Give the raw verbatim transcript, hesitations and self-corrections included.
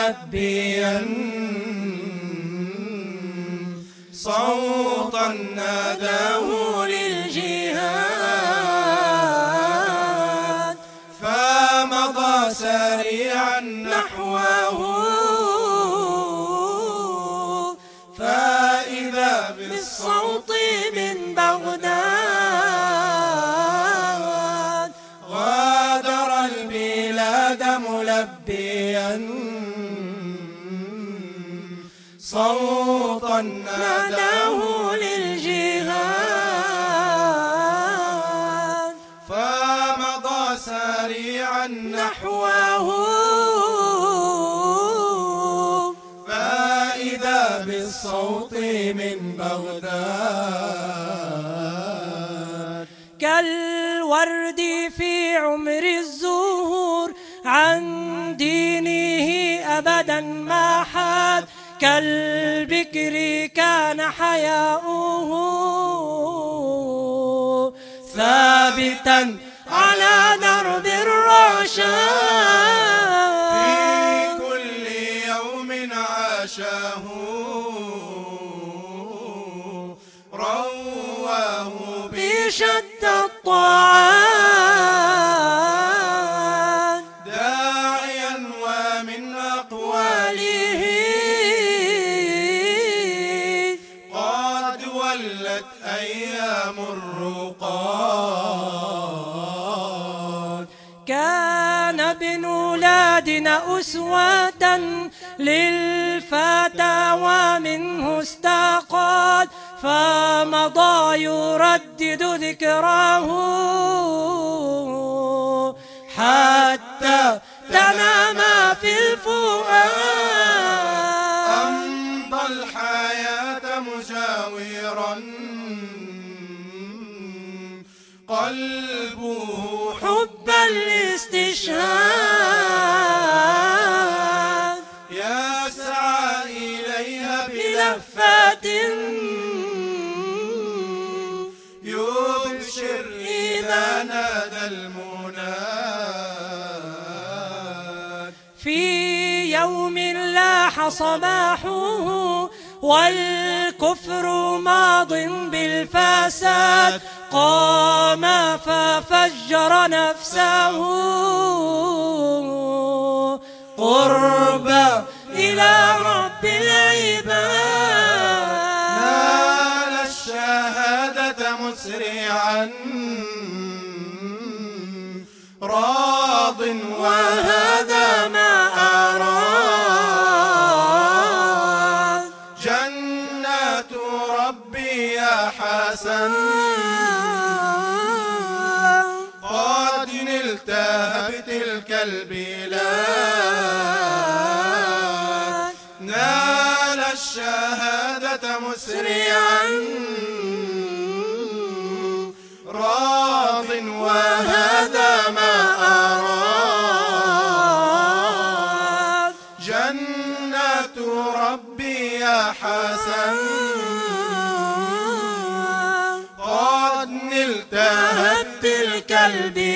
ملبيا صوتا ناداه للجهاد، فمضى سريعا نحوه، فإذا بالصوت من بغداد غادر البلاد ملبيا صوتا ناداه للجهاد، فمضى سريعا نحوه، فإذا بالصوت من بغداد. كالورد في عمر الزهور عن دينه أبدا ما حاد، كالبكر كان حياؤه ثابتا على درب الرشاد. في كل يوم عاشاه رواه بشتى الطاعات، داعيا ومن أقواله قد ولت أيام الرقاد. كان ابن أولادنا أسوة للفتى ومنه استقاد، فمضى يردد ذكراه حتى تنام في الفؤاد. أمضى الحياة مجاورا قلبه حب الاستشهاد، يسعى إليها بلفات يبشر إذا نادى المناد. في يوم لاح صباحه والكفر ماض بالفساد، قام ففجر نفسه قربا إلى رب العباد. نال الشهادة مسرعا راض وهذا ما أراد، جنات ربي يا حسن قد نلتها بتلك البلاد. نال الشهادة مسرعا راض وهذا ما أراد، جنات ربي يا حسن قد نلتها تلك البلاد.